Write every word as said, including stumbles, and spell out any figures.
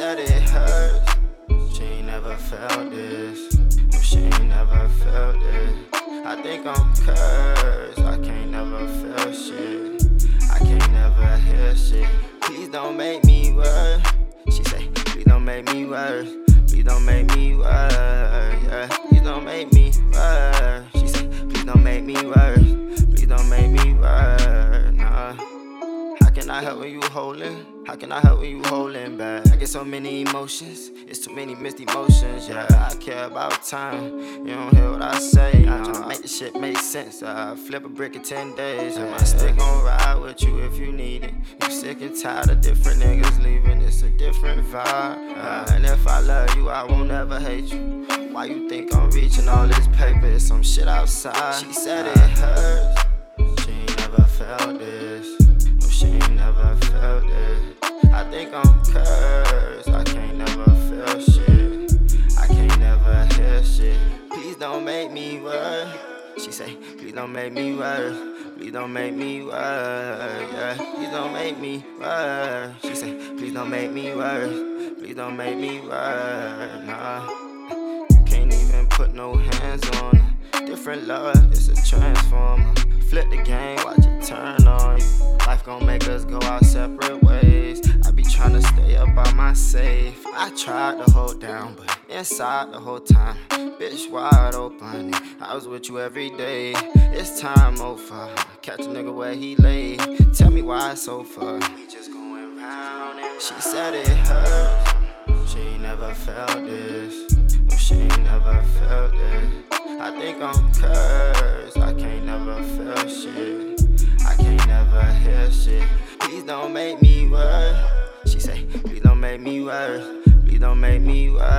said it hurts. She ain't never felt this. No, she ain't never felt it. I think I'm cursed. I can't never feel shit. I can't never hear shit. Please don't make me worse. She say, please don't make me worse. Please don't make me worse. Yeah, please don't make me worse. She say, please don't make me worse. Please don't make me worse. Nah. How can I help when you holding? How can I help when you holding back? I get so many emotions, it's too many mixed emotions. Yeah, I care about time, you don't hear what I say. I'm trying to make this shit make sense. I flip a brick in ten days, and my stick gon' ride with you if you need it. You sick and tired of different niggas leaving, it's a different vibe. Uh, and if I love you, I won't ever hate you. Why you think I'm reaching all this paper? It's some shit outside. She said it hurts. She ain't never felt this. No, she ain't never felt it. I think I'm cursed. I can't never feel shit. I can't never hear shit. Please don't make me worse. She say, please don't make me worse. Please don't make me worse. Yeah, please don't make me worse. She say, please don't make me worse. Please don't make me worse. Nah, can't even put no hands on her. Different love, it's a transformer. Flip the game, watch it turn on you. Life gon' make us go our separate ways. I be tryna stay up by my safe. I tried to hold down, but inside the whole time, bitch wide open. I was with you every day. It's time over. Catch a nigga where he lay. Tell me why it's so far. We just going round and she said it hurts. She ain't never felt this. No, she ain't never felt it. I think I'm cursed. I can't never feel shit. I can't never hear shit. Please don't make me worse. She say, please don't make me worse. Please don't make me worse.